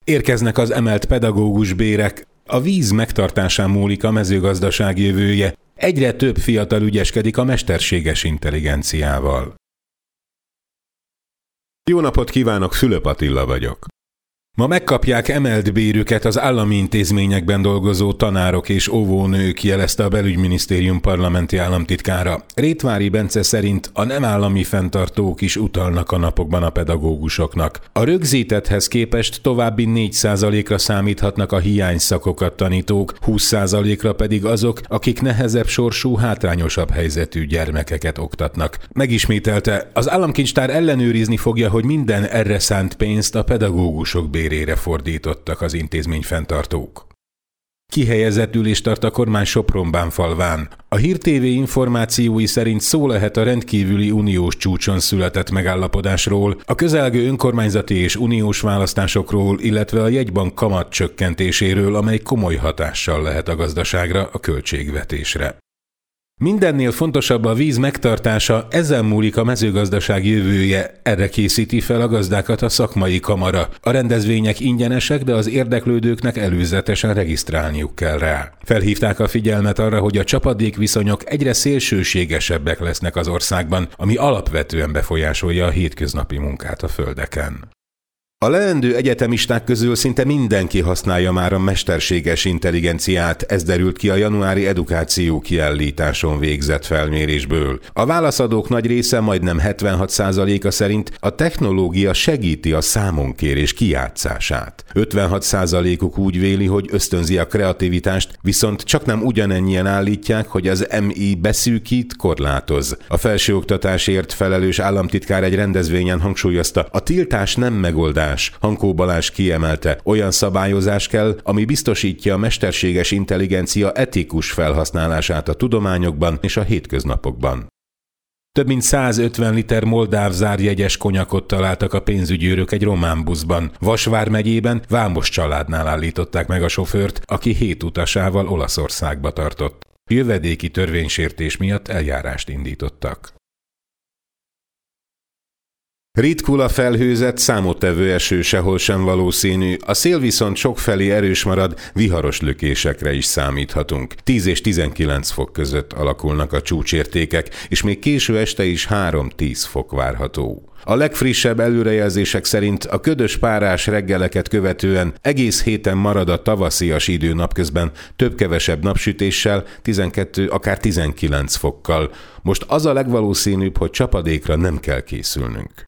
Érkeznek az emelt pedagógus bérek, a víz megtartásán múlik a mezőgazdaság jövője, egyre több fiatal ügyeskedik a mesterséges intelligenciával. Jó napot kívánok, Fülöp Attila vagyok. Ma megkapják emelt bérüket az állami intézményekben dolgozó tanárok és óvónők, jelezte a Belügyminisztérium parlamenti államtitkára. Rétvári Bence szerint a nem állami fenntartók is utalnak a napokban a pedagógusoknak. A rögzítetthez képest további 4%-ra számíthatnak a hiányszakokat tanítók, 20%-ra pedig azok, akik nehezebb sorsú, hátrányosabb helyzetű gyermekeket oktatnak. Megismételte, az államkincstár ellenőrizni fogja, hogy minden erre szánt pénzt a pedagógusok bérére fordítottak az intézményfenntartók. Kihelyezett ülést tart a kormány Sopron-Bánfalván. A Hír TV információi szerint szó lehet a rendkívüli uniós csúcson született megállapodásról, a közelgő önkormányzati és uniós választásokról, illetve a jegybank kamat csökkentéséről, amely komoly hatással lehet a gazdaságra, a költségvetésre. Mindennél fontosabb a víz megtartása, ezzel múlik a mezőgazdaság jövője, erre készíti fel a gazdákat a szakmai kamara. A rendezvények ingyenesek, de az érdeklődőknek előzetesen regisztrálniuk kell rá. Felhívták a figyelmet arra, hogy a csapadékviszonyok egyre szélsőségesebbek lesznek az országban, ami alapvetően befolyásolja a hétköznapi munkát a földeken. A leendő egyetemisták közül szinte mindenki használja már a mesterséges intelligenciát, ez derült ki a januári edukáció kiállításon végzett felmérésből. A válaszadók nagy része, majdnem 76%-a szerint a technológia segíti a számonkérés kijátszását. 56%-uk úgy véli, hogy ösztönzi a kreativitást, viszont csaknem ugyanennyien állítják, hogy az MI beszűkít, korlátoz. A felsőoktatásért felelős államtitkár egy rendezvényen hangsúlyozta, a tiltás nem megoldás. Hankó Balázs kiemelte, olyan szabályozás kell, ami biztosítja a mesterséges intelligencia etikus felhasználását a tudományokban és a hétköznapokban. Több mint 150 liter moldáv zárjegyes konyakot találtak a pénzügyőrök egy román buszban. Vas vármegyében Vámos családnál állították meg a sofőrt, aki 7 utasával Olaszországba tartott. Jövedéki törvénysértés miatt eljárást indítottak. Ritkul a felhőzet, számottevő eső sehol sem valószínű, a szél viszont sokfelé erős marad, viharos lökésekre is számíthatunk. 10 és 19 fok között alakulnak a csúcsértékek, és még késő este is 3-10 fok várható. A legfrissebb előrejelzések szerint a ködös párás reggeleket követően egész héten marad a tavaszias idő napközben, több-kevesebb napsütéssel, 12, akár 19 fokkal. Most az a legvalószínűbb, hogy csapadékra nem kell készülnünk.